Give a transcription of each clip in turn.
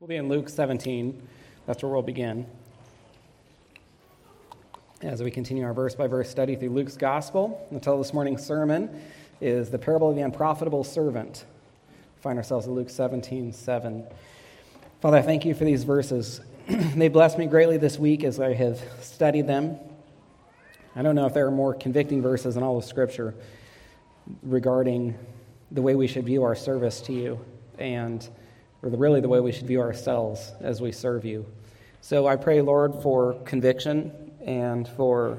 We'll be in Luke 17. That's where we'll begin as we continue our verse-by-verse study through Luke's Gospel. The title of this morning's sermon is The Parable of the Unprofitable Servant. We find ourselves in Luke 17:7. Father, I thank you for these verses. They blessed me greatly this week as I have studied them. I don't know if there are more convicting verses in all of Scripture regarding the way we should view our service to you or really the way we should view ourselves as we serve you. So I pray, Lord, for conviction and for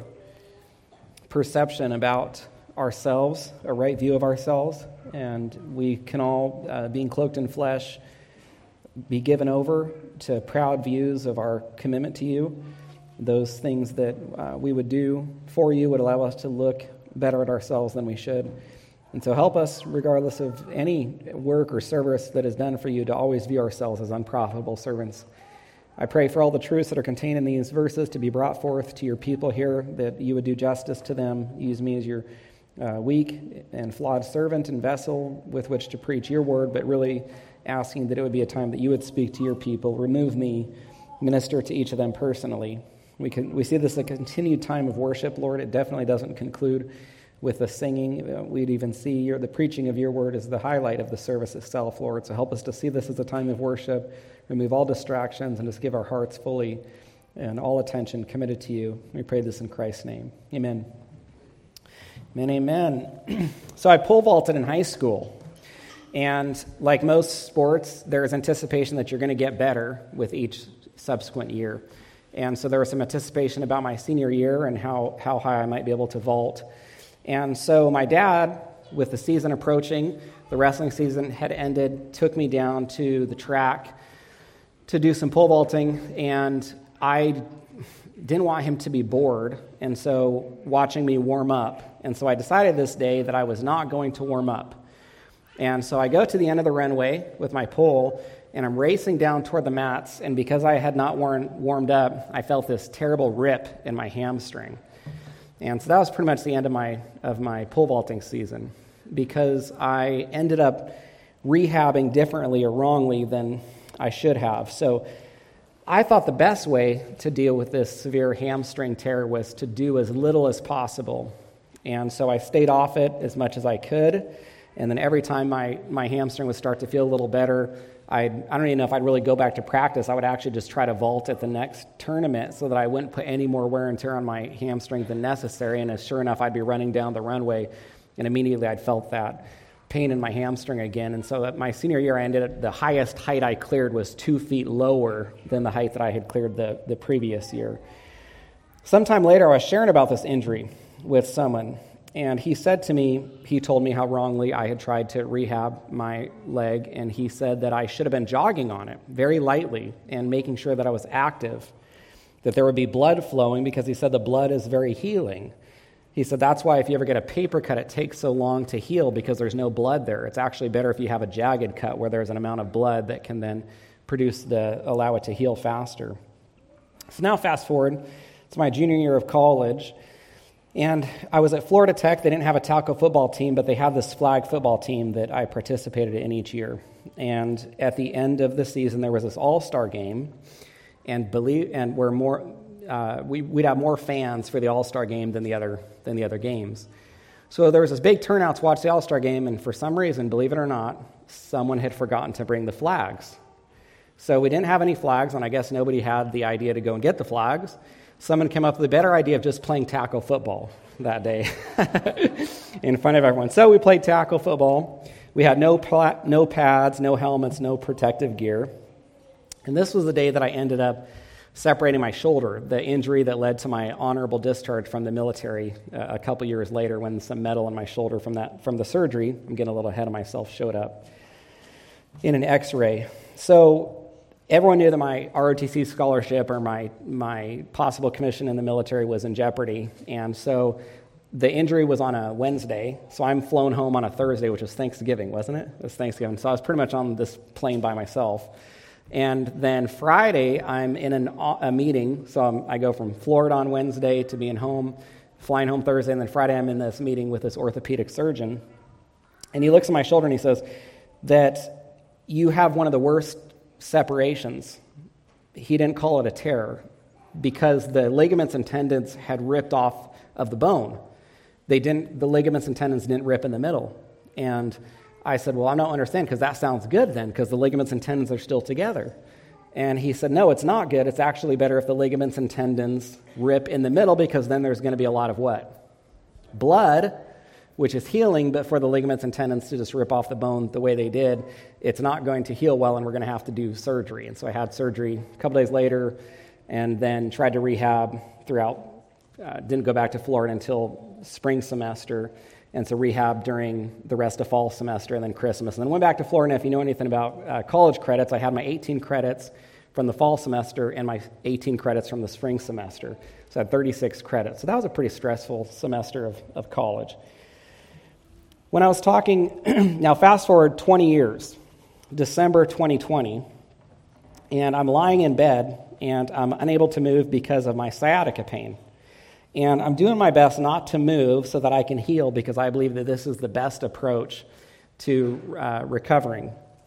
perception about ourselves, a right view of ourselves, and we can all, being cloaked in flesh, be given over to proud views of our commitment to you. Those things that we would do for you would allow us to look better at ourselves than we should. And so help us, regardless of any work or service that is done for you, to always view ourselves as unprofitable servants. I pray for all the truths that are contained in these verses to be brought forth to your people here, that you would do justice to them. Use me as your weak and flawed servant and vessel with which to preach your word, but really asking that it would be a time that you would speak to your people. Remove me, minister to each of them personally. We see this as a continued time of worship, Lord. It definitely doesn't conclude with the singing. We'd even see the preaching of your word as the highlight of the service itself, Lord. So help us to see this as a time of worship, remove all distractions, and just give our hearts fully and all attention committed to you. We pray this in Christ's name. Amen. Amen, amen. So I pole vaulted in high school. And like most sports, there's anticipation that you're going to get better with each subsequent year. And so there was some anticipation about my senior year and how high I might be able to vault. And so my dad, with the season approaching, the wrestling season had ended, took me down to the track to do some pole vaulting, and I didn't want him to be bored, and so watching me warm up. And so I decided this day that I was not going to warm up. And so I go to the end of the runway with my pole, and I'm racing down toward the mats, and because I had not warmed up, I felt this terrible rip in my hamstring. And so that was pretty much the end of my pole vaulting season, because I ended up rehabbing differently or wrongly than I should have. So I thought the best way to deal with this severe hamstring tear was to do as little as possible. And so I stayed off it as much as I could. And then every time my hamstring would start to feel a little better, I don't even know if I'd really go back to practice. I would actually just try to vault at the next tournament so that I wouldn't put any more wear and tear on my hamstring than necessary. And as sure enough, I'd be running down the runway, and immediately I'd felt that pain in my hamstring again. And so at my senior year, I ended up, the highest height I cleared was 2 feet lower than the height that I had cleared the previous year. Sometime later, I was sharing about this injury with someone, and he told me how wrongly I had tried to rehab my leg, and he said that I should have been jogging on it very lightly and making sure that I was active, that there would be blood flowing, because he said the blood is very healing. He said that's why if you ever get a paper cut, it takes so long to heal, because there's no blood there. It's actually better if you have a jagged cut where there's an amount of blood that can then allow it to heal faster. So now fast forward, it's my junior year of college, and I was at Florida Tech. They didn't have a tackle football team, but they had this flag football team that I participated in each year. And at the end of the season, there was this all-star game, and we'd have more fans for the all-star game than the other games. So there was this big turnout to watch the all-star game, and for some reason, believe it or not, someone had forgotten to bring the flags. So we didn't have any flags, and I guess nobody had the idea to go and get the flags. Someone came up with a better idea of just playing tackle football that day in front of everyone. So we played tackle football. We had no pads, no helmets, no protective gear. And this was the day that I ended up separating my shoulder, the injury that led to my honorable discharge from the military a couple years later, when some metal in my shoulder from the surgery, I'm getting a little ahead of myself, showed up in an x-ray. So everyone knew that my ROTC scholarship or my possible commission in the military was in jeopardy. And so the injury was on a Wednesday, so I'm flown home on a Thursday, which was Thanksgiving, wasn't it? It was Thanksgiving. So I was pretty much on this plane by myself. And then Friday, I'm in a meeting. So I go from Florida on Wednesday to being home, flying home Thursday, and then Friday I'm in this meeting with this orthopedic surgeon. And he looks at my shoulder and he says that you have one of the worst separations. He didn't call it a tear because the ligaments and tendons had ripped off of the bone. The ligaments and tendons didn't rip in the middle. And I said, well, I don't understand, because that sounds good then, because the ligaments and tendons are still together. And he said, no, it's not good. It's actually better if the ligaments and tendons rip in the middle, because then there's going to be a lot of what? Blood, which is healing, but for the ligaments and tendons to just rip off the bone the way they did, it's not going to heal well, and we're going to have to do surgery. And so I had surgery a couple days later, and then tried to rehab throughout. Didn't go back to Florida until spring semester, and so rehab during the rest of fall semester and then Christmas. And then went back to Florida. And if you know anything about college credits, I had my 18 credits from the fall semester and my 18 credits from the spring semester. So I had 36 credits. So that was a pretty stressful semester of college. When I was talking, now fast forward 20 years, December 2020, and I'm lying in bed, and I'm unable to move because of my sciatica pain. And I'm doing my best not to move so that I can heal, because I believe that this is the best approach to recovering.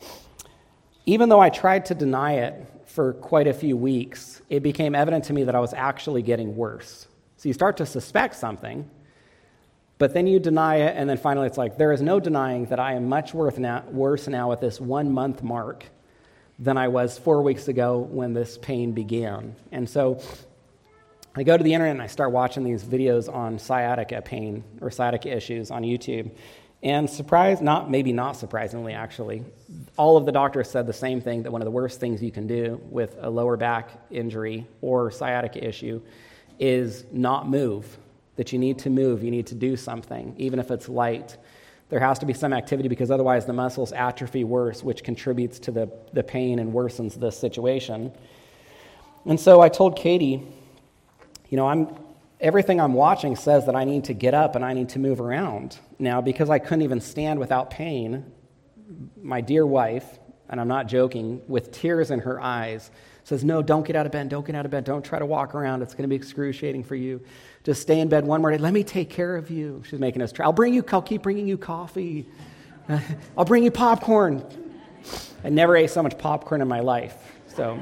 Even though I tried to deny it for quite a few weeks, it became evident to me that I was actually getting worse. So you start to suspect something, but then you deny it, and then finally it's like, there is no denying that I am much worse now at this 1 month mark than I was 4 weeks ago when this pain began. And so I go to the internet and I start watching these videos on sciatica pain or sciatica issues on YouTube. And not surprisingly, actually, all of the doctors said the same thing, that one of the worst things you can do with a lower back injury or sciatica issue is not move. That you need to move, you need to do something, even if it's light. There has to be some activity, because otherwise the muscles atrophy worse, which contributes to the pain and worsens the situation. And so I told Katie, everything I'm watching says that I need to get up and I need to move around. Now, because I couldn't even stand without pain, my dear wife, and I'm not joking, with tears in her eyes, says, no, don't get out of bed, don't try to walk around, it's going to be excruciating for you. Just stay in bed one more day, let me take care of you. She's making us try. I'll keep bringing you coffee. I'll bring you popcorn. I never ate so much popcorn in my life. So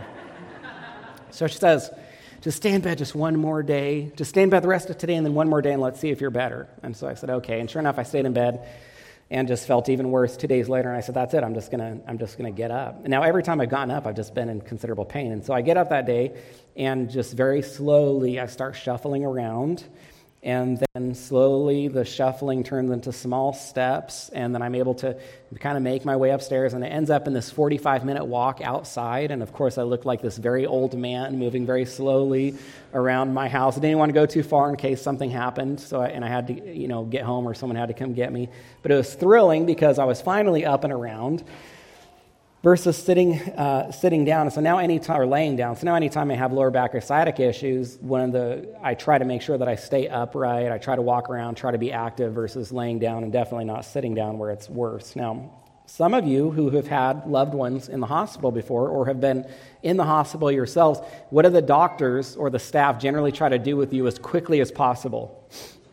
she says, just stay in bed just one more day. Just stay in bed the rest of today, and then one more day, and let's see if you're better. And so I said, okay. And sure enough, I stayed in bed and just felt even worse 2 days later. And I said, that's it. I'm just gonna get up. And now every time I've gotten up, I've just been in considerable pain. And so I get up that day, and just very slowly I start shuffling around. And then slowly the shuffling turns into small steps, and then I'm able to kind of make my way upstairs, and it ends up in this 45-minute walk outside. And of course, I look like this very old man moving very slowly around my house. I didn't want to go too far in case something happened, I had to get home, or someone had to come get me. But it was thrilling because I was finally up and around, versus sitting down. So now laying down. So now anytime I have lower back or sciatica issues, I try to make sure that I stay upright. I try to walk around, try to be active versus laying down, and definitely not sitting down where it's worse. Now, some of you who have had loved ones in the hospital before, or have been in the hospital yourselves, what do the doctors or the staff generally try to do with you as quickly as possible?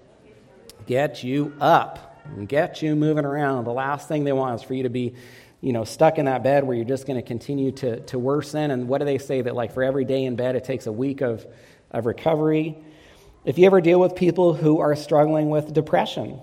Get you up and get you moving around. The last thing they want is for you to be stuck in that bed where you're just going to continue to worsen. And what do they say? That for every day in bed, it takes a week of recovery. If you ever deal with people who are struggling with depression,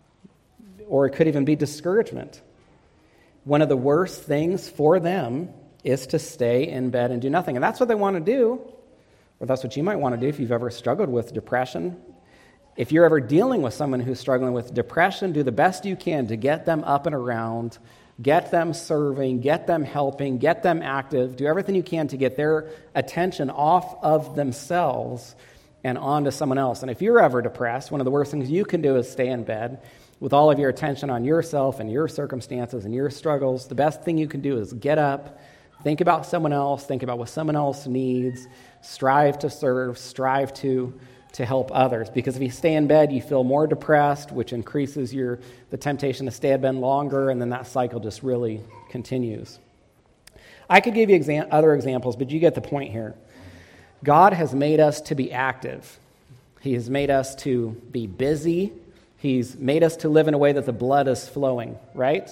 or it could even be discouragement, one of the worst things for them is to stay in bed and do nothing. And that's what they want to do, or that's what you might want to do if you've ever struggled with depression. If you're ever dealing with someone who's struggling with depression, do the best you can to get them up and around, get them serving, get them helping, get them active. Do everything you can to get their attention off of themselves and onto someone else. And if you're ever depressed, one of the worst things you can do is stay in bed with all of your attention on yourself and your circumstances and your struggles. The best thing you can do is get up, think about someone else, think about what someone else needs, strive to serve, strive to help others. Because if you stay in bed, you feel more depressed, which increases the temptation to stay in bed longer, and then that cycle just really continues. I could give you other examples, but you get the point here. God has made us to be active. He has made us to be busy. He's made us to live in a way that the blood is flowing, right?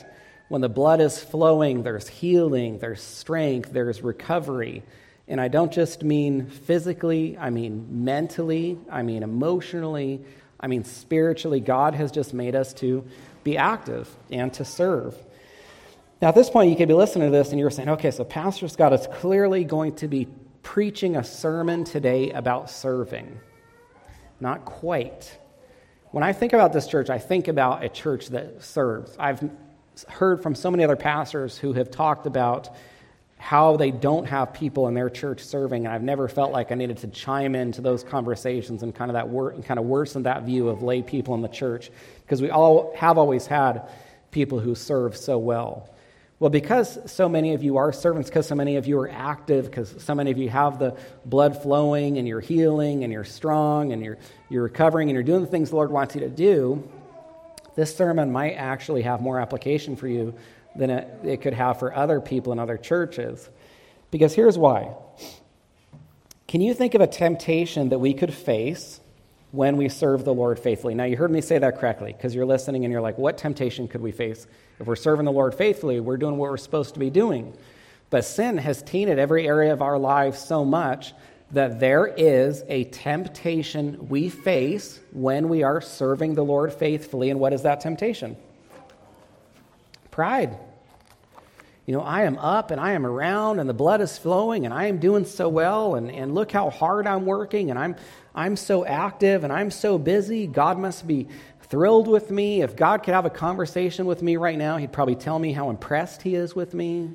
When the blood is flowing, there's healing, there's strength, there's recovery. And I don't just mean physically, I mean mentally, I mean emotionally, I mean spiritually. God has just made us to be active and to serve. Now, at this point, you could be listening to this and you're saying, okay, so Pastor Scott is clearly going to be preaching a sermon today about serving. Not quite. When I think about this church, I think about a church that serves. I've heard from so many other pastors who have talked about how they don't have people in their church serving, and I've never felt like I needed to chime into those conversations and kind of worsen that view of lay people in the church, because we all have always had people who serve so well. Well, because so many of you are servants, because so many of you are active, because so many of you have the blood flowing and you're healing and you're strong and you're recovering and you're doing the things the Lord wants you to do, this sermon might actually have more application for you than it could have for other people in other churches. Because here's why. Can you think of a temptation that we could face when we serve the Lord faithfully? Now, you heard me say that correctly, because you're listening and you're like, what temptation could we face? If we're serving the Lord faithfully, we're doing what we're supposed to be doing. But sin has tainted every area of our lives so much that there is a temptation we face when we are serving the Lord faithfully. And what is that temptation? Pride. I am up and I am around and the blood is flowing and I am doing so well and look how hard I'm working and I'm so active and I'm so busy. God must be thrilled with me. If God could have a conversation with me right now, he'd probably tell me how impressed he is with me.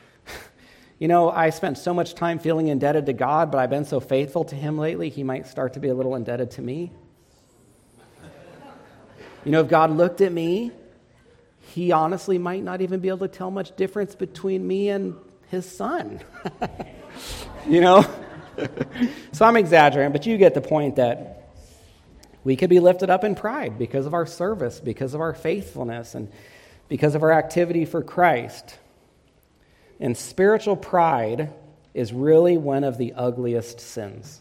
I spent so much time feeling indebted to God, but I've been so faithful to him lately, he might start to be a little indebted to me. If God looked at me, he honestly might not even be able to tell much difference between me and his son. So I'm exaggerating, but you get the point that we could be lifted up in pride because of our service, because of our faithfulness, and because of our activity for Christ. And spiritual pride is really one of the ugliest sins.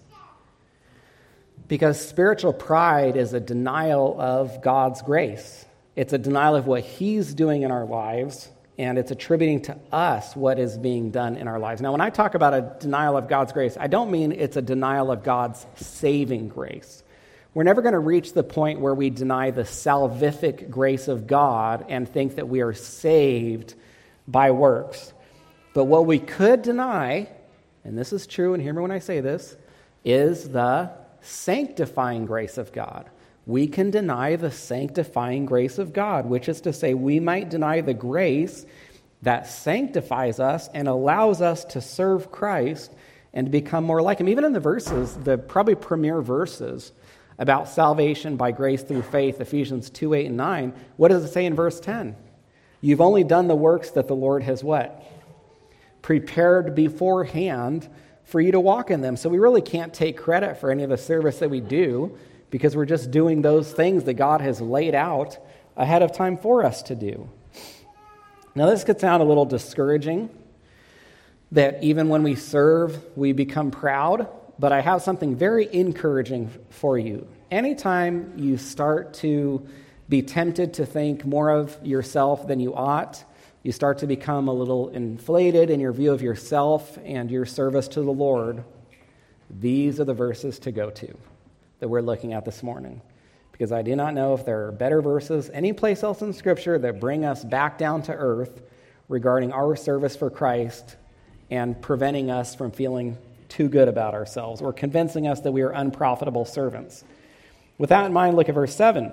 Because spiritual pride is a denial of God's grace. It's a denial of what he's doing in our lives, and it's attributing to us what is being done in our lives. Now, when I talk about a denial of God's grace, I don't mean it's a denial of God's saving grace. We're never going to reach the point where we deny the salvific grace of God and think that we are saved by works. But what we could deny, and this is true, and hear me when I say this, is the sanctifying grace of God. We can deny the sanctifying grace of God, which is to say we might deny the grace that sanctifies us and allows us to serve Christ and to become more like him. Even in the verses, the probably premier verses about salvation by grace through faith, Ephesians 2, 8, and 9, what does it say in verse 10? You've only done the works that the Lord has what? Prepared beforehand for you to walk in them. So we really can't take credit for any of the service that we do, because we're just doing those things that God has laid out ahead of time for us to do. Now, this could sound a little discouraging, that even when we serve, we become proud, but I have something very encouraging for you. Anytime you start to be tempted to think more of yourself than you ought, you start to become a little inflated in your view of yourself and your service to the Lord, these are the verses to go to that we're looking at this morning. Because I do not know if there are better verses anyplace else in Scripture that bring us back down to earth regarding our service for Christ and preventing us from feeling too good about ourselves or convincing us that we are unprofitable servants. With that in mind, look at verse 7.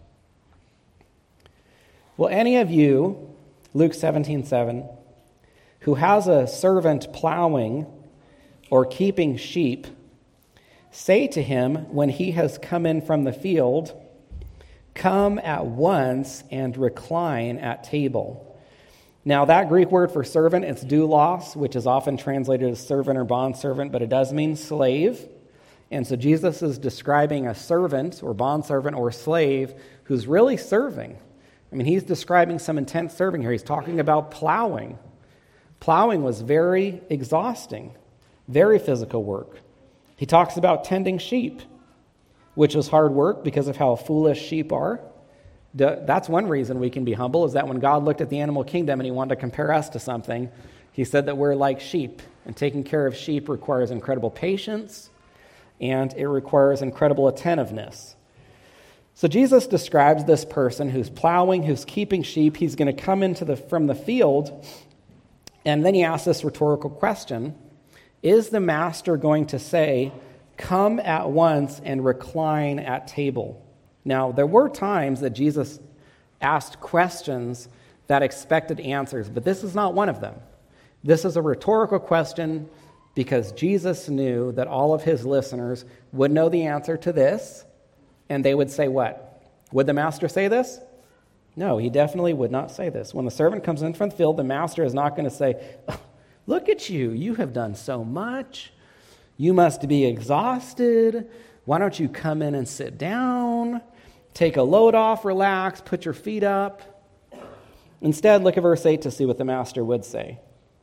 Will any of you, Luke 17:7, who has a servant plowing or keeping sheep, say to him when he has come in from the field, come at once and recline at table? Now that Greek word for servant, it's doulos, which is often translated as servant or bondservant, but it does mean slave. And so Jesus is describing a servant or bondservant or slave who's really serving. I mean, he's describing some intense serving here. He's talking about plowing. Plowing was very exhausting, very physical work. He talks about tending sheep, which was hard work because of how foolish sheep are. That's one reason we can be humble, is that when God looked at the animal kingdom and he wanted to compare us to something, he said that we're like sheep, and taking care of sheep requires incredible patience, and it requires incredible attentiveness. So Jesus describes this person who's plowing, who's keeping sheep. He's going to come from the field, and then he asks this rhetorical question: is the master going to say, "Come at once and recline at table"? Now, there were times that Jesus asked questions that expected answers, but this is not one of them. This is a rhetorical question because Jesus knew that all of his listeners would know the answer to this, and they would say what? Would the master say this? No, he definitely would not say this. When the servant comes in from the field, the master is not going to say, "Oh, look at you, you have done so much. You must be exhausted. Why don't you come in and sit down? Take a load off, relax, put your feet up." Instead, look at verse 8 to see what the master would say.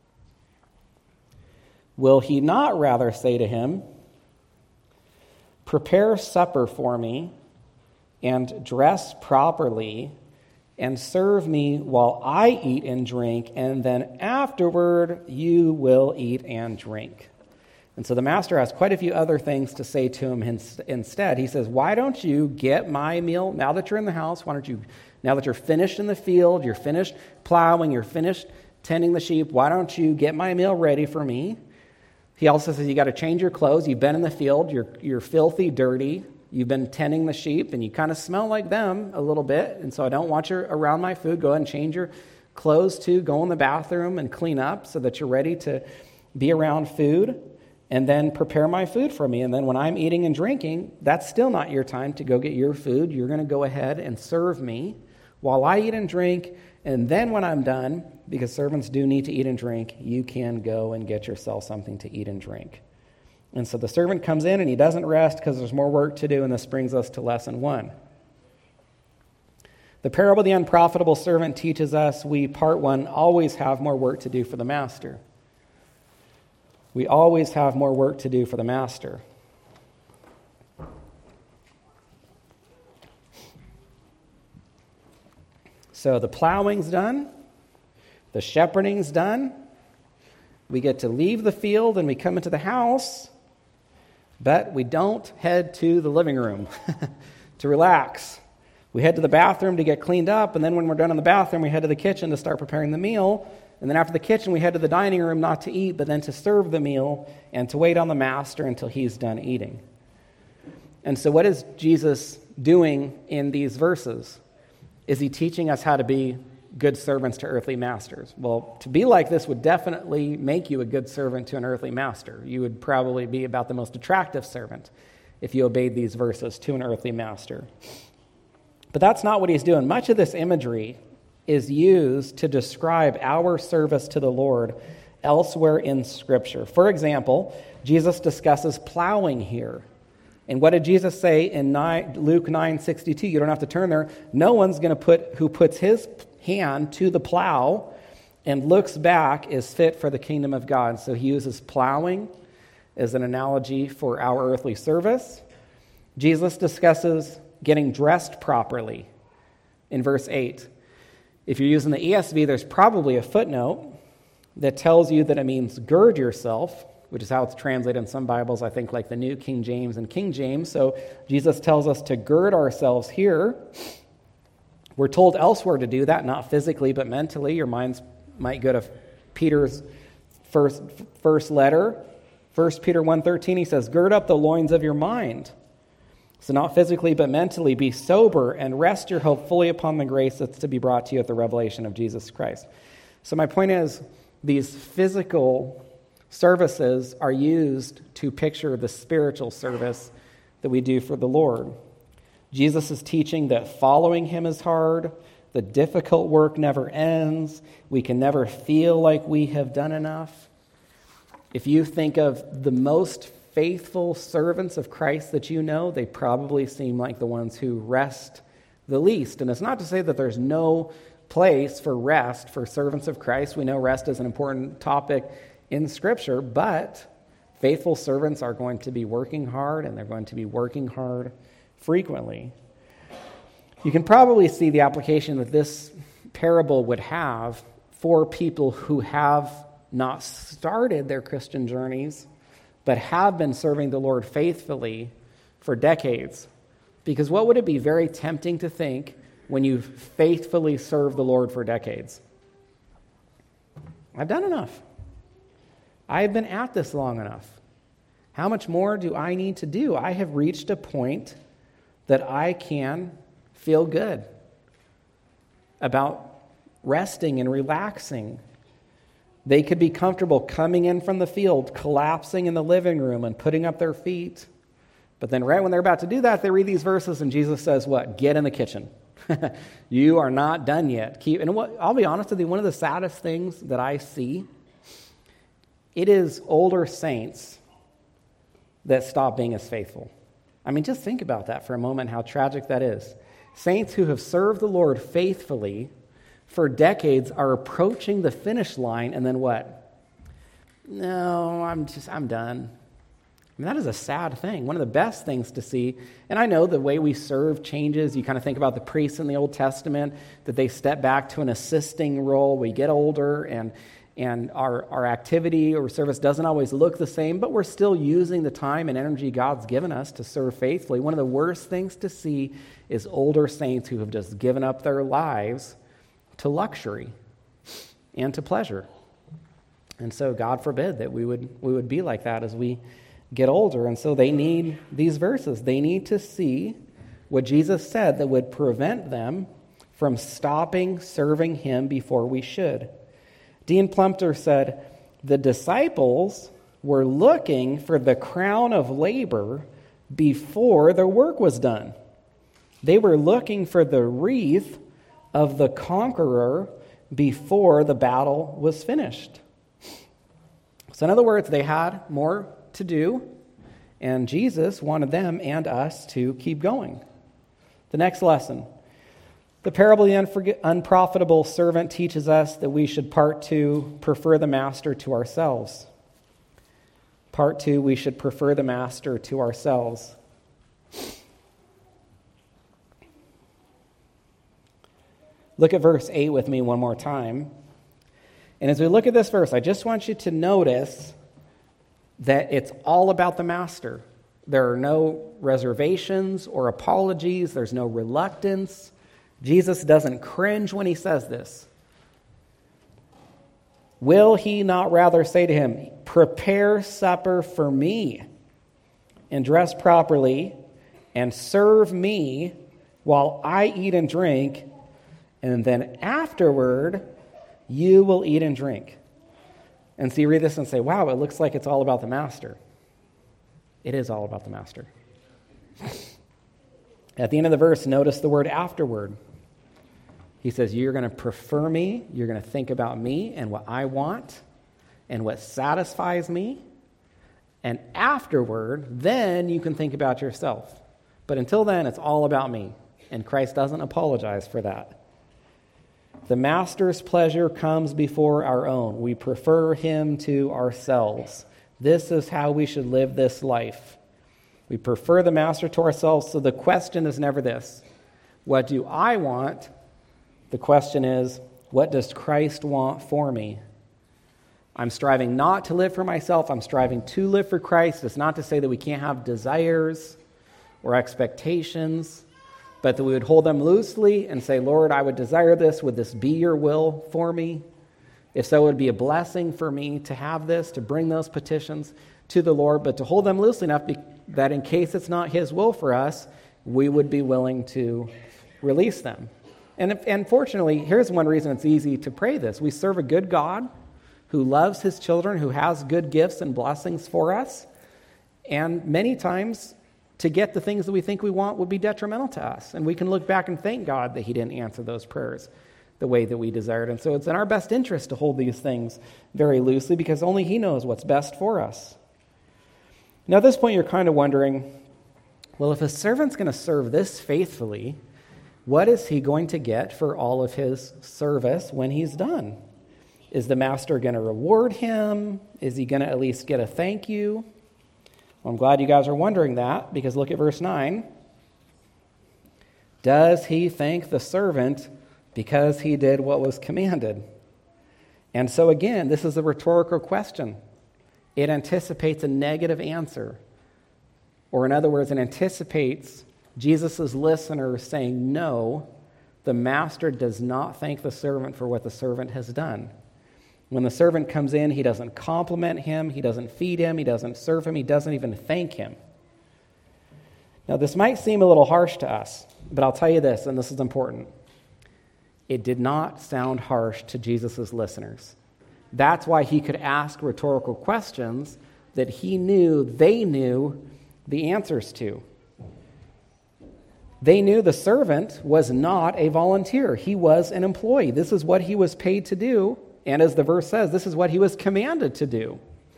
Will he not rather say to him, "Prepare supper for me, and dress properly, and serve me while I eat and drink, and then afterward you will eat and drink"? And so the master has quite a few other things to say to him instead. He says, why don't you get my meal, now that you're in the house, now that you're finished in the field, you're finished plowing, you're finished tending the sheep, why don't you get my meal ready for me? He also says you got to change your clothes. You've been in the field, you're filthy, dirty, you've been tending the sheep, and you kind of smell like them a little bit, and so I don't want you around my food. Go ahead and change your clothes too, go in the bathroom and clean up so that you're ready to be around food. And then prepare my food for me. And then when I'm eating and drinking, that's still not your time to go get your food. You're going to go ahead and serve me while I eat and drink. And then when I'm done, because servants do need to eat and drink, you can go and get yourself something to eat and drink. And so the servant comes in and he doesn't rest because there's more work to do. And this brings us to lesson 1. The parable of the unprofitable servant teaches us we, part 1, always have more work to do for the master. We always have more work to do for the master. So the plowing's done. The shepherding's done. We get to leave the field and we come into the house, but we don't head to the living room to relax. We head to the bathroom to get cleaned up, and then when we're done in the bathroom, we head to the kitchen to start preparing the meal. And then after the kitchen, we head to the dining room not to eat, but then to serve the meal and to wait on the master until he's done eating. And so what is Jesus doing in these verses? Is he teaching us how to be good servants to earthly masters? Well, to be like this would definitely make you a good servant to an earthly master. You would probably be about the most attractive servant if you obeyed these verses to an earthly master. But that's not what he's doing. Much of this imagery is used to describe our service to the Lord elsewhere in Scripture. For example, Jesus discusses plowing here. And what did Jesus say in Luke 9:62? You don't have to turn there. No one's going to who puts his hand to the plow and looks back is fit for the kingdom of God. So he uses plowing as an analogy for our earthly service. Jesus discusses getting dressed properly in verse 8. If you're using the ESV, there's probably a footnote that tells you that it means gird yourself, which is how it's translated in some Bibles, I think like the New King James and King James. So Jesus tells us to gird ourselves here. We're told elsewhere to do that, not physically, but mentally. Your minds might go to Peter's first letter. 1 Peter 1:13, he says, gird up the loins of your mind. So not physically, but mentally, be sober and rest your hope fully upon the grace that's to be brought to you at the revelation of Jesus Christ. So my point is, these physical services are used to picture the spiritual service that we do for the Lord. Jesus is teaching that following him is hard, the difficult work never ends, we can never feel like we have done enough. If you think of the most faithful servants of Christ that you know, they probably seem like the ones who rest the least. And it's not to say that there's no place for rest for servants of Christ. We know rest is an important topic in Scripture, but faithful servants are going to be working hard, and they're going to be working hard frequently. You can probably see the application that this parable would have for people who have not started their Christian journeys, but have been serving the Lord faithfully for decades. Because what would it be very tempting to think when you've faithfully served the Lord for decades? I've done enough. I have been at this long enough. How much more do I need to do? I have reached a point that I can feel good about resting and relaxing. They could be comfortable coming in from the field, collapsing in the living room and putting up their feet. But then right when they're about to do that, they read these verses and Jesus says, what? Get in the kitchen. You are not done yet. I'll be honest with you, one of the saddest things that I see, it is older saints that stop being as faithful. I mean, just think about that for a moment, how tragic that is. Saints who have served the Lord faithfully for decades are approaching the finish line, and then what? No, I'm done. I mean, that is a sad thing. One of the best things to see, and I know the way we serve changes. You kind of think about the priests in the Old Testament, that they step back to an assisting role. We get older, and our activity or service doesn't always look the same, but we're still using the time and energy God's given us to serve faithfully. One of the worst things to see is older saints who have just given up their lives to luxury and to pleasure. And so God forbid that we would be like that as we get older. And so they need these verses. They need to see what Jesus said that would prevent them from stopping serving him before we should. Dean Plumpter said, the disciples were looking for the crown of labor before their work was done. They were looking for the wreath of the conqueror before the battle was finished. So in other words, they had more to do, and Jesus wanted them and us to keep going. The next lesson. The parable of the unprofitable servant teaches us that we should, part 2, prefer the master to ourselves. Part 2, we should prefer the master to ourselves. Look at verse 8 with me one more time. And as we look at this verse, I just want you to notice that it's all about the master. There are no reservations or apologies. There's no reluctance. Jesus doesn't cringe when he says this. Will he not rather say to him, prepare supper for me and dress properly and serve me while I eat and drink, and then afterward you will eat and drink. And so you read this and say, wow, it looks like it's all about the master. It is all about the master. At the end of the verse, notice the word afterward. He says, you're going to prefer me, you're going to think about me and what I want and what satisfies me. And afterward, then you can think about yourself. But until then, it's all about me. And Christ doesn't apologize for that. The master's pleasure comes before our own. We prefer him to ourselves. This is how we should live this life. We prefer the master to ourselves. So the question is never this: what do I want? The question is, what does Christ want for me? I'm striving not to live for myself. I'm striving to live for Christ. It's not to say that we can't have desires or expectations, but that we would hold them loosely and say, Lord, I would desire this. Would this be your will for me? If so, it would be a blessing for me to have this, to bring those petitions to the Lord, but to hold them loosely enough that in case it's not his will for us, we would be willing to release them. And fortunately, here's one reason it's easy to pray this. We serve a good God who loves his children, who has good gifts and blessings for us. And many times, to get the things that we think we want would be detrimental to us. And we can look back and thank God that he didn't answer those prayers the way that we desired. And so it's in our best interest to hold these things very loosely because only he knows what's best for us. Now, at this point, you're kind of wondering, well, if a servant's going to serve this faithfully, what is he going to get for all of his service when he's done? Is the master going to reward him? Is he going to at least get a thank you? Well, I'm glad you guys are wondering that, because look at verse 9. Does he thank the servant because he did what was commanded? And so again, this is a rhetorical question. It anticipates a negative answer. Or in other words, it anticipates Jesus' listeners saying, no, the master does not thank the servant for what the servant has done. When the servant comes in, he doesn't compliment him, he doesn't feed him, he doesn't serve him, he doesn't even thank him. Now, this might seem a little harsh to us, but I'll tell you this, and this is important. It did not sound harsh to Jesus' listeners. That's why he could ask rhetorical questions that he knew they knew the answers to. They knew the servant was not a volunteer. He was an employee. This is what he was paid to do, and as the verse says, this is what he was commanded to do.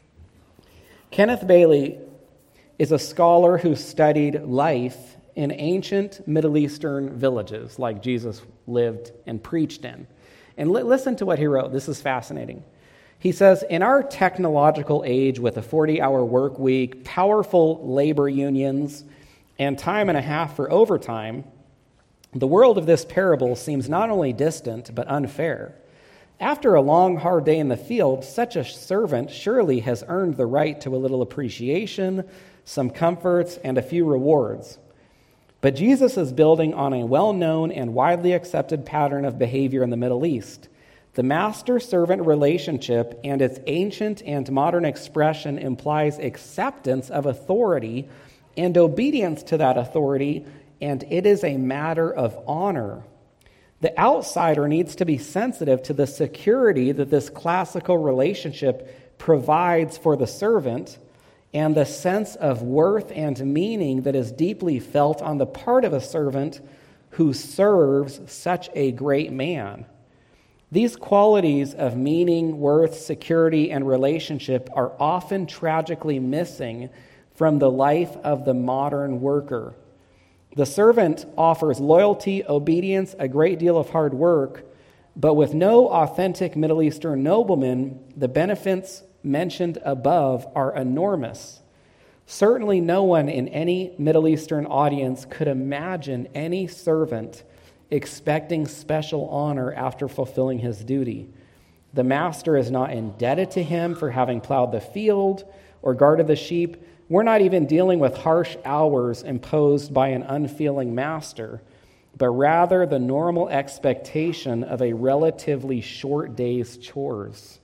Kenneth Bailey is a scholar who studied life in ancient Middle Eastern villages like Jesus lived and preached in. And listen to what he wrote. This is fascinating. He says, in our technological age with a 40-hour work week, powerful labor unions, and time and a half for overtime, the world of this parable seems not only distant but unfair. After a long, hard day in the field, such a servant surely has earned the right to a little appreciation, some comforts, and a few rewards. But Jesus is building on a well-known and widely accepted pattern of behavior in the Middle East. The master-servant relationship and its ancient and modern expression implies acceptance of authority and obedience to that authority, and it is a matter of honor. The outsider needs to be sensitive to the security that this classical relationship provides for the servant and the sense of worth and meaning that is deeply felt on the part of a servant who serves such a great man. These qualities of meaning, worth, security, and relationship are often tragically missing from the life of the modern worker. The servant offers loyalty, obedience, a great deal of hard work, but with no authentic Middle Eastern nobleman, the benefits mentioned above are enormous. Certainly no one in any Middle Eastern audience could imagine any servant expecting special honor after fulfilling his duty. The master is not indebted to him for having plowed the field or guarded the sheep. We're not even dealing with harsh hours imposed by an unfeeling master, but rather the normal expectation of a relatively short day's chores.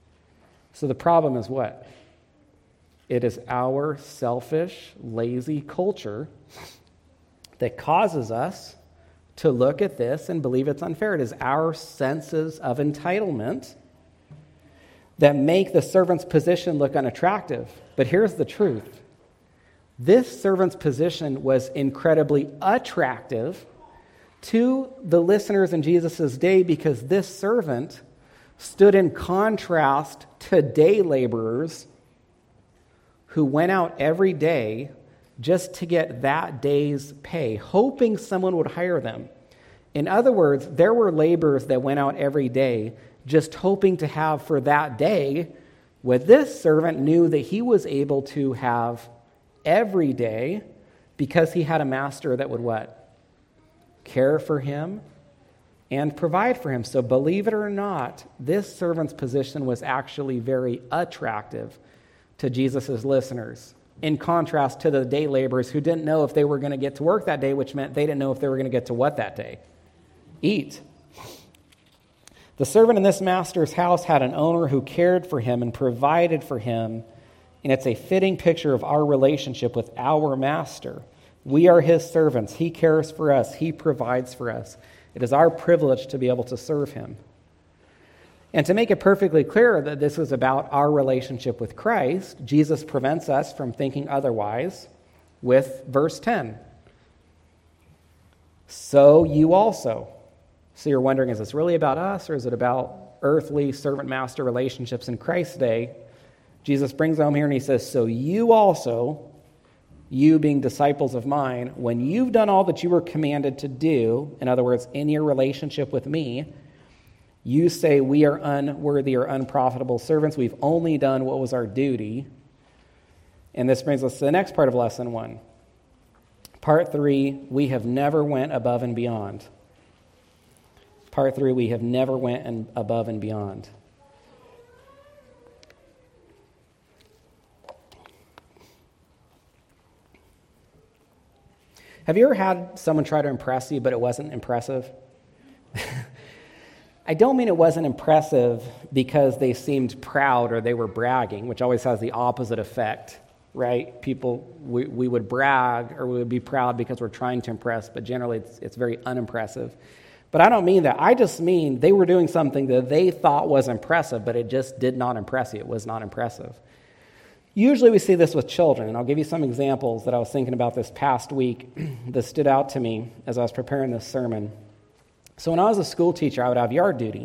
So the problem is what? It is our selfish, lazy culture that causes us to look at this and believe it's unfair. It is our senses of entitlement that make the servant's position look unattractive. But here's the truth. This servant's position was incredibly attractive to the listeners in Jesus' day because this servant stood in contrast to day laborers who went out every day just to get that day's pay, hoping someone would hire them. In other words, there were laborers that went out every day just hoping to have for that day what this servant knew that he was able to have every day because he had a master that would what? Care for him and provide for him. So believe it or not, this servant's position was actually very attractive to Jesus' listeners, in contrast to the day laborers who didn't know if they were going to get to work that day, which meant they didn't know if they were going to get to what that day? Eat. The servant in this master's house had an owner who cared for him and provided for him, and it's a fitting picture of our relationship with our master. We are his servants. He cares for us. He provides for us. It is our privilege to be able to serve him. And to make it perfectly clear that this is about our relationship with Christ, Jesus prevents us from thinking otherwise with verse 10. So you also. So you're wondering, is this really about us, or is it about earthly servant-master relationships in Christ's day? Jesus brings home here and he says, so you also, you being disciples of mine, when you've done all that you were commanded to do, in other words, in your relationship with me, you say we are unworthy or unprofitable servants. We've only done what was our duty. And this brings us to the next part of lesson 1. Part 3, we have never went above and beyond. Part 3, we have never went above and beyond. Have you ever had someone try to impress you, but it wasn't impressive? I don't mean it wasn't impressive because they seemed proud or they were bragging, which always has the opposite effect, right? We would brag or we would be proud because we're trying to impress, but generally it's very unimpressive. But I don't mean that. I just mean they were doing something that they thought was impressive, but it just did not impress you. It was not impressive. Usually we see this with children, and I'll give you some examples that I was thinking about this past week that stood out to me as I was preparing this sermon. So when I was a school teacher, I would have yard duty,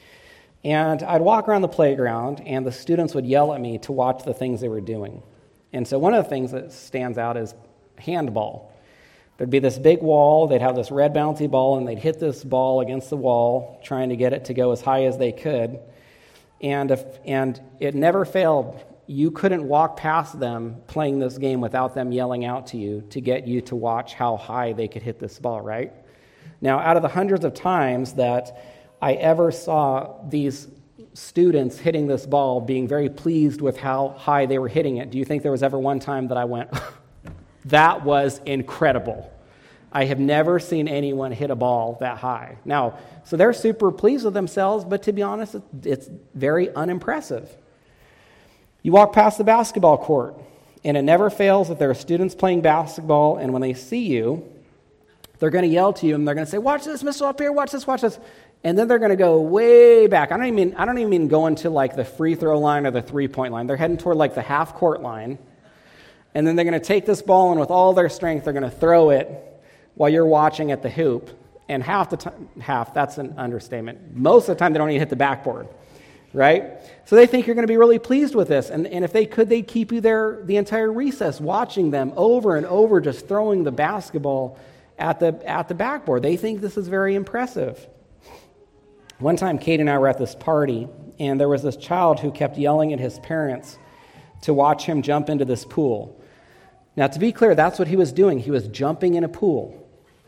and I'd walk around the playground, and the students would yell at me to watch the things they were doing. And so one of the things that stands out is handball. There'd be this big wall, they'd have this red bouncy ball, and they'd hit this ball against the wall, trying to get it to go as high as they could. And it never failed. You couldn't walk past them playing this game without them yelling out to you to get you to watch how high they could hit this ball, right? Now, out of the hundreds of times that I ever saw these students hitting this ball, being very pleased with how high they were hitting it, do you think there was ever one time that I went, that was incredible? I have never seen anyone hit a ball that high. Now, so they're super pleased with themselves, but to be honest, it's very unimpressive. You walk past the basketball court, and it never fails that there are students playing basketball, and when they see you, they're going to yell to you, and they're going to say, "Watch this, Mr. Up here, watch this, watch this." And then they're going to go way back. I don't even mean going to like the free throw line or the three-point line. They're heading toward like the half-court line, and then they're going to take this ball, and with all their strength, they're going to throw it while you're watching at the hoop. And half the time, that's an understatement. Most of the time, they don't even hit the backboard. Right? So they think you're going to be really pleased with this. And if they could, they'd keep you there the entire recess watching them over and over just throwing the basketball at the backboard. They think this is very impressive. One time, Kate and I were at this party, and there was this child who kept yelling at his parents to watch him jump into this pool. Now, to be clear, that's what he was doing. He was jumping in a pool.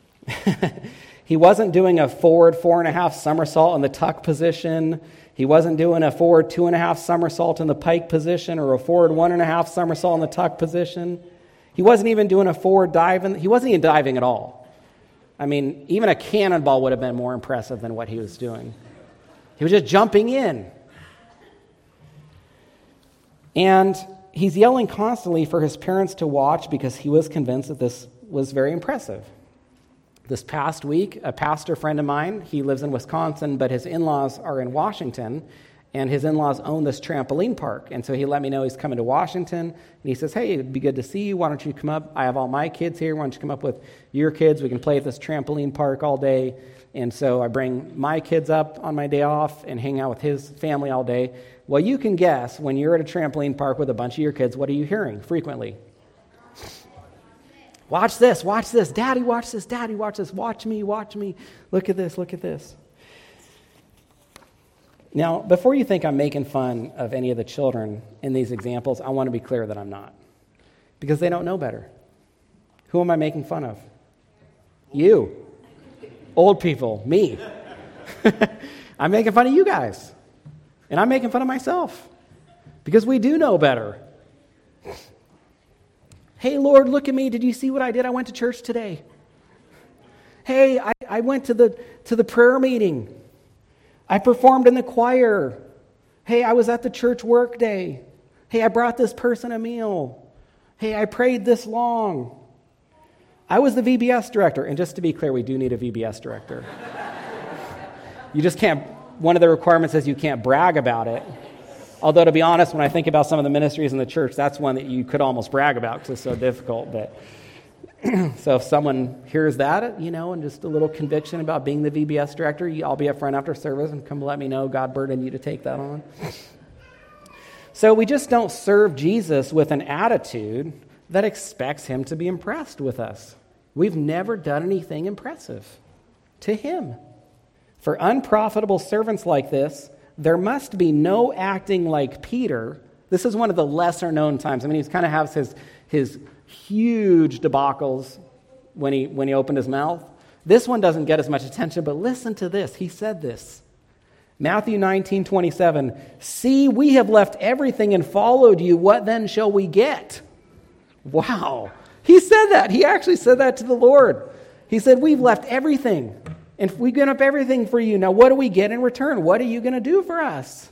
He wasn't doing a forward 4.5 somersault in the tuck position. He wasn't doing a forward 2.5 somersault in the pike position or a forward 1.5 somersault in the tuck position. He wasn't even doing a forward dive. He wasn't even diving at all. I mean, even a cannonball would have been more impressive than what he was doing. He was just jumping in. And he's yelling constantly for his parents to watch because he was convinced that this was very impressive. This past week, a pastor friend of mine, he lives in Wisconsin, but his in-laws are in Washington, and his in-laws own this trampoline park. And so he let me know he's coming to Washington, and he says, "Hey, it'd be good to see you. Why don't you come up? I have all my kids here. Why don't you come up with your kids? We can play at this trampoline park all day." And so I bring my kids up on my day off and hang out with his family all day. Well, you can guess, when you're at a trampoline park with a bunch of your kids, what are you hearing frequently? Watch this, Daddy, watch this, Daddy, watch this, watch me, look at this, look at this. Now, before you think I'm making fun of any of the children in these examples, I want to be clear that I'm not, because they don't know better. Who am I making fun of? You. Old people, me. I'm making fun of you guys, and I'm making fun of myself, because we do know better. Hey, Lord, look at me. Did you see what I did? I went to church today. Hey, I went to the prayer meeting. I performed in the choir. Hey, I was at the church work day. Hey, I brought this person a meal. Hey, I prayed this long. I was the VBS director. And just to be clear, we do need a VBS director. You just can't, one of the requirements is you can't brag about it. Although, to be honest, when I think about some of the ministries in the church, that's one that you could almost brag about because it's so difficult. But so if someone hears that, and just a little conviction about being the VBS director, I'll be up front after service and come let me know God burdened you to take that on. So we just don't serve Jesus with an attitude that expects him to be impressed with us. We've never done anything impressive to him. For unprofitable servants like this, there must be no acting like Peter. This is one of the lesser known times. I mean, he kind of has his huge debacles when he opened his mouth. This one doesn't get as much attention, but listen to this. He said this. Matthew 19:27, "See, we have left everything and followed you. What then shall we get?" Wow. He said that. He actually said that to the Lord. He said, we've left everything, and we've given up everything for you. Now, what do we get in return? What are you going to do for us?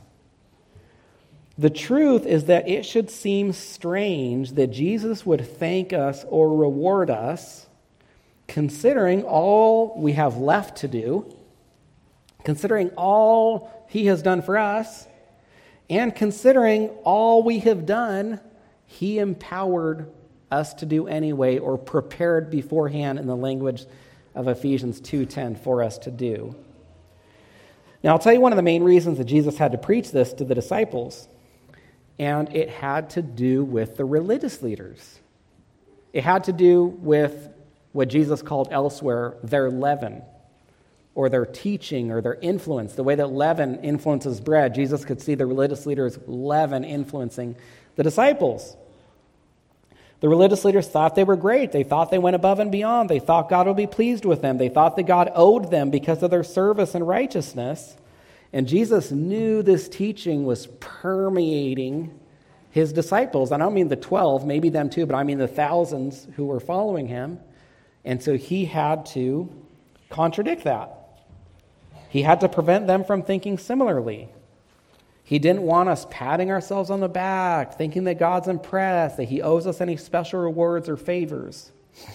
The truth is that it should seem strange that Jesus would thank us or reward us, considering all we have left to do, considering all he has done for us, and considering all we have done, he empowered us to do anyway, or prepared beforehand in the language of Ephesians 2:10 for us to do. Now, I'll tell you one of the main reasons that Jesus had to preach this to the disciples, and it had to do with the religious leaders. It had to do with what Jesus called elsewhere their leaven, or their teaching, or their influence. The way that leaven influences bread, Jesus could see the religious leaders' leaven influencing the disciples. The religious leaders thought they were great. They thought they went above and beyond. They thought God would be pleased with them. They thought that God owed them because of their service and righteousness. And Jesus knew this teaching was permeating his disciples. I don't mean the 12, maybe them too, but I mean the thousands who were following him. And so he had to contradict that. He had to prevent them from thinking similarly. He didn't want us patting ourselves on the back, thinking that God's impressed, that he owes us any special rewards or favors.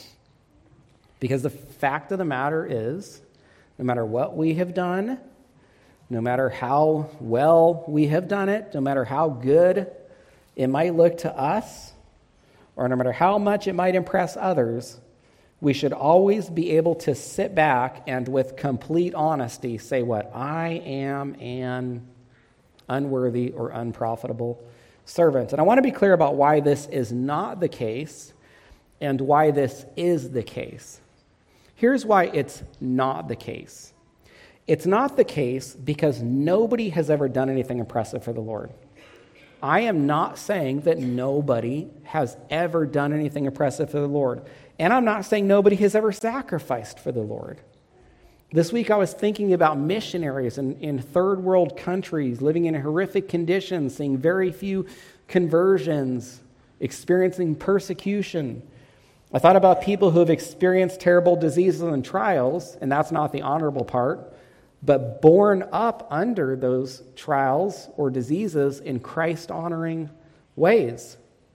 Because the fact of the matter is, no matter what we have done, no matter how well we have done it, no matter how good it might look to us, or no matter how much it might impress others, we should always be able to sit back and with complete honesty say what? I am an unworthy or unprofitable servant. And I want to be clear about why this is not the case and why this is the case. Here's why it's not the case. It's not the case because nobody has ever done anything impressive for the Lord. I am not saying that nobody has ever done anything impressive for the Lord. And I'm not saying nobody has ever sacrificed for the Lord. This week I was thinking about missionaries in third world countries, living in horrific conditions, seeing very few conversions, experiencing persecution. I thought about people who have experienced terrible diseases and trials, and that's not the honorable part, but born up under those trials or diseases in Christ-honoring ways.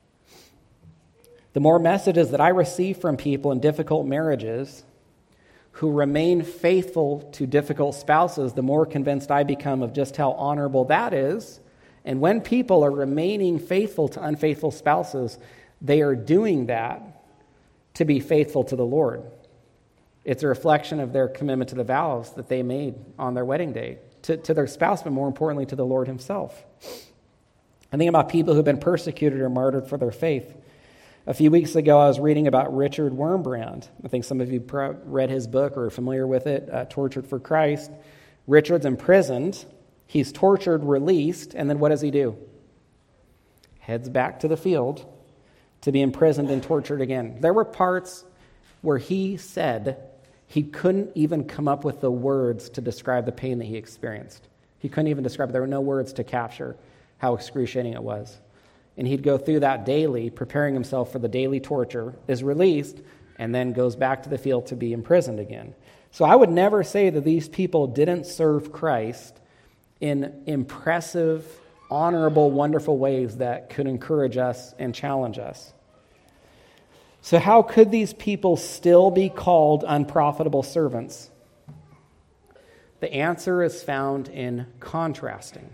The more messages that I receive from people in difficult marriages who remain faithful to difficult spouses, the more convinced I become of just how honorable that is. And when people are remaining faithful to unfaithful spouses, they are doing that to be faithful to the Lord. It's a reflection of their commitment to the vows that they made on their wedding day, to their spouse, but more importantly to the Lord himself. I think about people who've been persecuted or martyred for their faith. A few weeks ago, I was reading about Richard Wurmbrand. I think some of you read his book or are familiar with it, Tortured for Christ. Richard's imprisoned. He's tortured, released, and then what does he do? Heads back to the field to be imprisoned and tortured again. There were parts where he said he couldn't even come up with the words to describe the pain that he experienced. He couldn't even describe it. There were no words to capture how excruciating it was. And he'd go through that daily, preparing himself for the daily torture, is released, and then goes back to the field to be imprisoned again. So I would never say that these people didn't serve Christ in impressive, honorable, wonderful ways that could encourage us and challenge us. So how could these people still be called unprofitable servants? The answer is found in contrasting.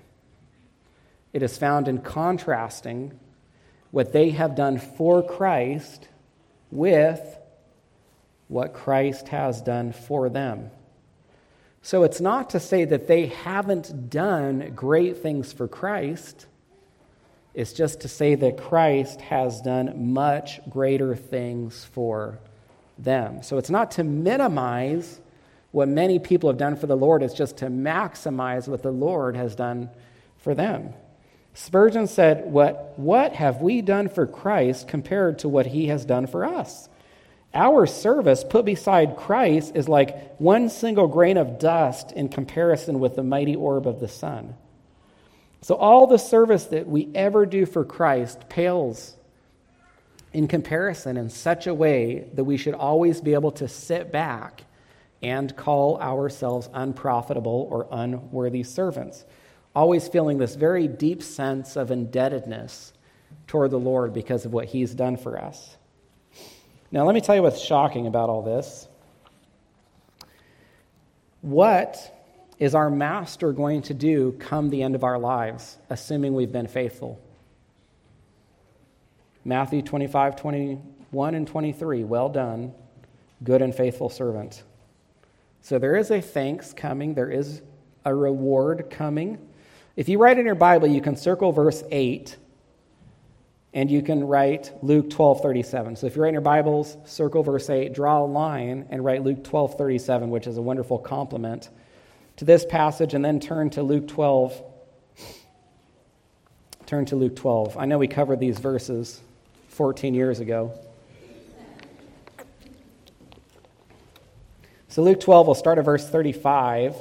It is found in contrasting what they have done for Christ with what Christ has done for them. So it's not to say that they haven't done great things for Christ. It's just to say that Christ has done much greater things for them. So it's not to minimize what many people have done for the Lord. It's just to maximize what the Lord has done for them. Spurgeon said, what have we done for Christ compared to what he has done for us? Our service put beside Christ is like one single grain of dust in comparison with the mighty orb of the sun. So all the service that we ever do for Christ pales in comparison in such a way that we should always be able to sit back and call ourselves unprofitable or unworthy servants, always feeling this very deep sense of indebtedness toward the Lord because of what he's done for us. Now, let me tell you what's shocking about all this. What is our master going to do come the end of our lives, assuming we've been faithful? Matthew 25:21 and 23, well done, good and faithful servant. So there is a thanks coming. There is a reward coming. If you write in your Bible, you can circle verse 8, and you can write Luke 12:37. So if you write in your Bibles, circle verse 8, draw a line, and write Luke 12:37, which is a wonderful complement to this passage, and then turn to Luke 12. Turn to Luke 12. I know we covered these verses 14 years ago. So Luke 12, we'll start at verse 35.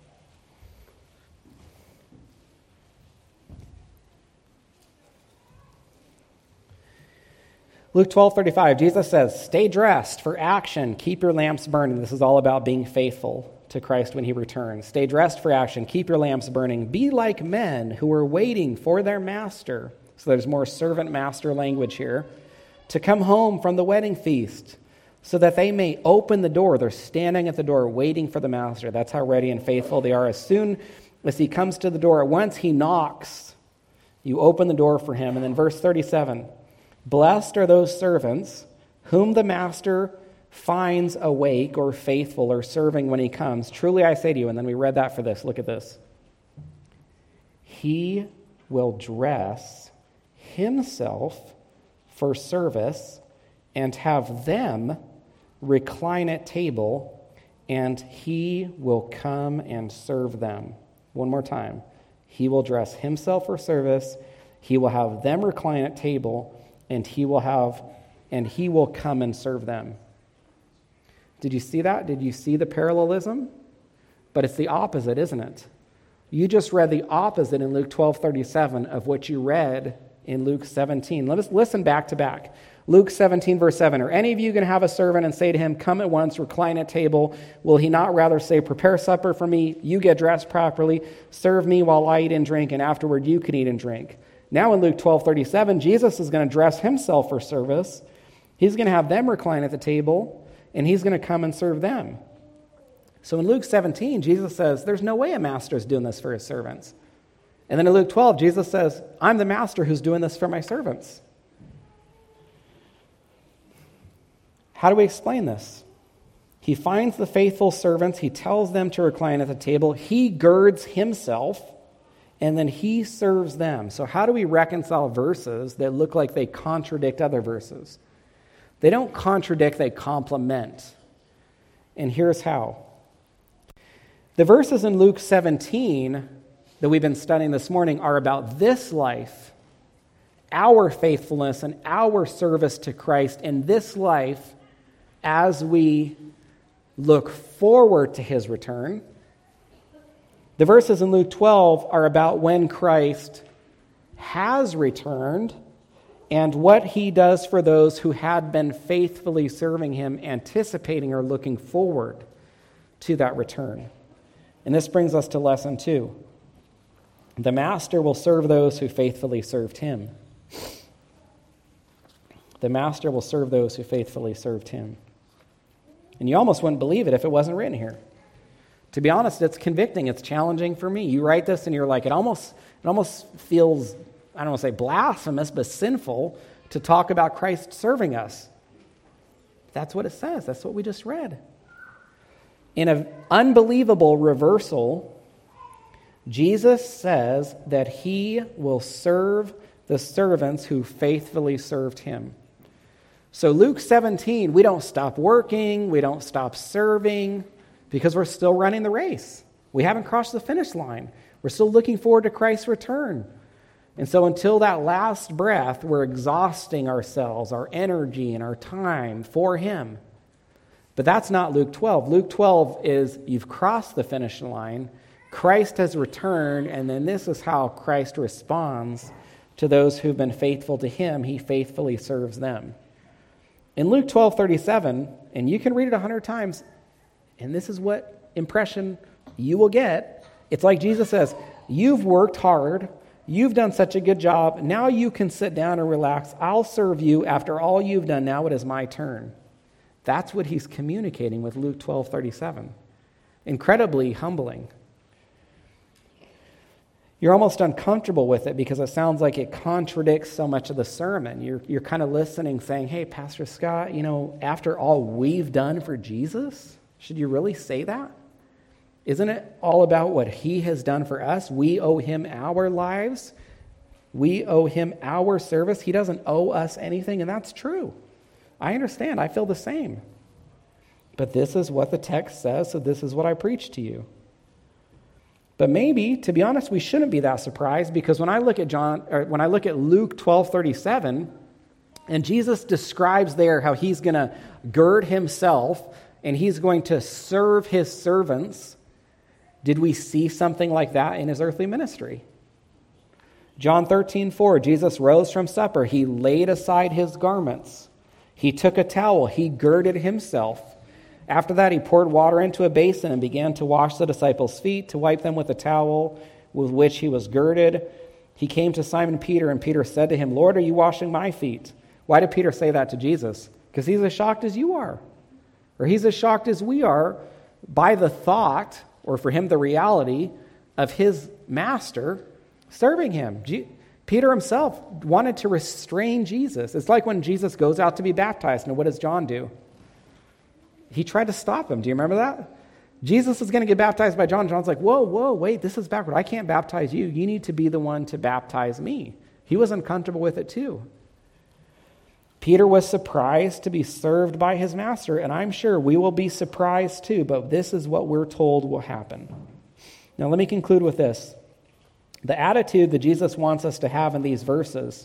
Luke 12:35, Jesus says, "Stay dressed for action, keep your lamps burning." This is all about being faithful to Christ when he returns. Stay dressed for action, keep your lamps burning. Be like men who are waiting for their master. So there's more servant-master language here. To come home from the wedding feast, so that they may open the door. They're standing at the door waiting for the master. That's how ready and faithful they are. As soon as he comes to the door, once he knocks, you open the door for him. And then verse 37, blessed are those servants whom the master finds awake or faithful or serving when he comes. Truly I say to you, and then we read that for this. Look at this. He will dress himself for service and have them recline at table, and he will come and serve them. One more time. He will dress himself for service, he will have them recline at table, and he will come and serve them. Did you see that? Did you see the parallelism? But it's the opposite, isn't it? You just read the opposite in Luke 12:37 of what you read in Luke 17. Let us listen back to back. Luke 17, verse 7. Are any of you going to have a servant and say to him, come at once, recline at table? Will he not rather say, prepare supper for me, you get dressed properly, serve me while I eat and drink, and afterward you can eat and drink? Now in Luke 12:37, Jesus is going to dress himself for service. He's going to have them recline at the table, and he's going to come and serve them. So in Luke 17, Jesus says, there's no way a master is doing this for his servants. And then in Luke 12, Jesus says, I'm the master who's doing this for my servants. How do we explain this? He finds the faithful servants. He tells them to recline at the table. He girds himself, and then he serves them. So how do we reconcile verses that look like they contradict other verses? They don't contradict, they complement. And here's how. The verses in Luke 17 that we've been studying this morning are about this life, our faithfulness and our service to Christ in this life as we look forward to his return. The verses in Luke 12 are about when Christ has returned and what he does for those who had been faithfully serving him, anticipating or looking forward to that return. And this brings us to lesson 2. The master will serve those who faithfully served him. The master will serve those who faithfully served him. And you almost wouldn't believe it if it wasn't written here. To be honest, it's convicting. It's challenging for me. You write this and you're like, it almost feels, I don't want to say blasphemous, but sinful to talk about Christ serving us. That's what it says. That's what we just read. In an unbelievable reversal, Jesus says that he will serve the servants who faithfully served him. So Luke 17, we don't stop working, we don't stop serving, because we're still running the race. We haven't crossed the finish line. We're still looking forward to Christ's return. And so until that last breath, we're exhausting ourselves, our energy and our time for him. But that's not Luke 12. Luke 12 is you've crossed the finish line, Christ has returned, and then this is how Christ responds to those who've been faithful to him. He faithfully serves them. In Luke 12:37, and you can read it 100 times, and this is what impression you will get. It's like Jesus says, you've worked hard, you've done such a good job, now you can sit down and relax. I'll serve you after all you've done. Now it is my turn. That's what he's communicating with Luke 12:37. Incredibly humbling. You're almost uncomfortable with it because it sounds like it contradicts so much of the sermon. You're kind of listening saying, hey, Pastor Scott, after all we've done for Jesus, should you really say that? Isn't it all about what he has done for us? We owe him our lives. We owe him our service. He doesn't owe us anything, and that's true. I understand. I feel the same. But this is what the text says, so this is what I preach to you. But maybe, to be honest, we shouldn't be that surprised, because when I look at Luke 12:37, and Jesus describes there how he's going to gird himself and he's going to serve his servants, did we see something like that in his earthly ministry? John 13:4, Jesus rose from supper. He laid aside his garments. He took a towel. He girded himself. After that, he poured water into a basin and began to wash the disciples' feet, to wipe them with the towel with which he was girded. He came to Simon Peter, and Peter said to him, Lord, are you washing my feet? Why did Peter say that to Jesus? Because he's as shocked as you are. Or he's as shocked as we are by the thought, or for him the reality, of his master serving him. Peter himself wanted to restrain Jesus. It's like when Jesus goes out to be baptized. Now, what does John do? He tried to stop him. Do you remember that? Jesus is going to get baptized by John. John's like, whoa, wait, this is backward. I can't baptize you. You need to be the one to baptize me. He was uncomfortable with it too. Peter was surprised to be served by his master, and I'm sure we will be surprised too, but this is what we're told will happen. Now, let me conclude with this. The attitude that Jesus wants us to have in these verses,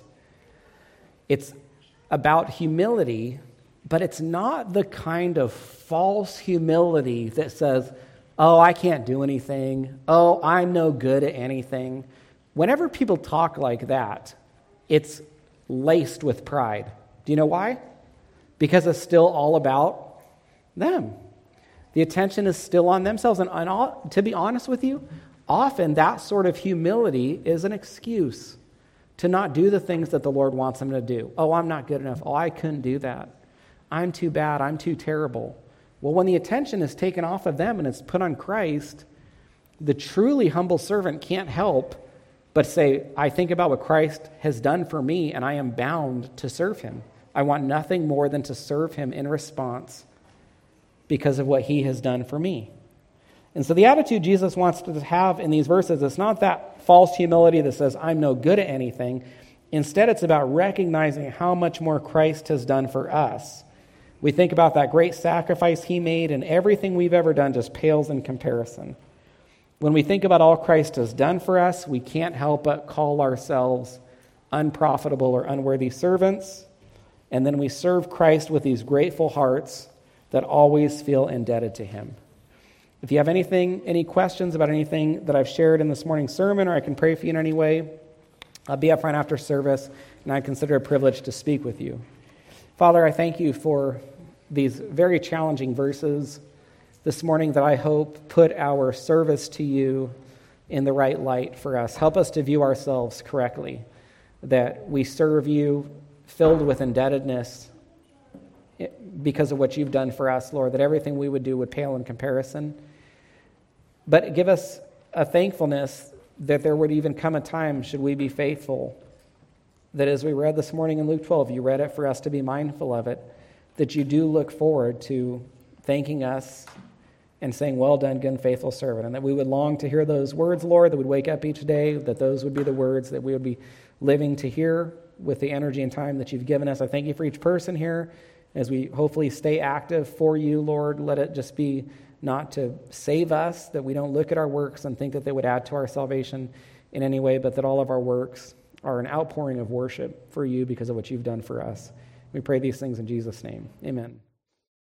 it's about humility, but it's not the kind of false humility that says, oh, I can't do anything. Oh, I'm no good at anything. Whenever people talk like that, it's laced with pride. Do you know why? Because it's still all about them. The attention is still on themselves. And to be honest with you, often that sort of humility is an excuse to not do the things that the Lord wants them to do. Oh, I'm not good enough. Oh, I couldn't do that. I'm too bad. I'm too terrible. Well, when the attention is taken off of them and it's put on Christ, the truly humble servant can't help but say, I think about what Christ has done for me, and I am bound to serve him. I want nothing more than to serve him in response because of what he has done for me. And so the attitude Jesus wants to have in these verses, it's not that false humility that says, I'm no good at anything. Instead, it's about recognizing how much more Christ has done for us. We think about that great sacrifice he made, and everything we've ever done just pales in comparison. When we think about all Christ has done for us, we can't help but call ourselves unprofitable or unworthy servants, and then we serve Christ with these grateful hearts that always feel indebted to him. If you have any questions about anything that I've shared in this morning's sermon, or I can pray for you in any way, I'll be up front after service, and I consider it a privilege to speak with you. Father, I thank you for these very challenging verses this morning that I hope put our service to you in the right light for us. Help us to view ourselves correctly, that we serve you filled with indebtedness because of what you've done for us, Lord, that everything we would do would pale in comparison. But give us a thankfulness that there would even come a time, should we be faithful, that as we read this morning in Luke 12, you read it for us to be mindful of it, that you do look forward to thanking us and saying, well done, good and faithful servant, and that we would long to hear those words, Lord, that would wake up each day, that those would be the words that we would be living to hear with the energy and time that you've given us. I thank you for each person here as we hopefully stay active for you, Lord. Let it just be not to save us, that we don't look at our works and think that they would add to our salvation in any way, but that all of our works are an outpouring of worship for you because of what you've done for us. We pray these things in Jesus' name. Amen.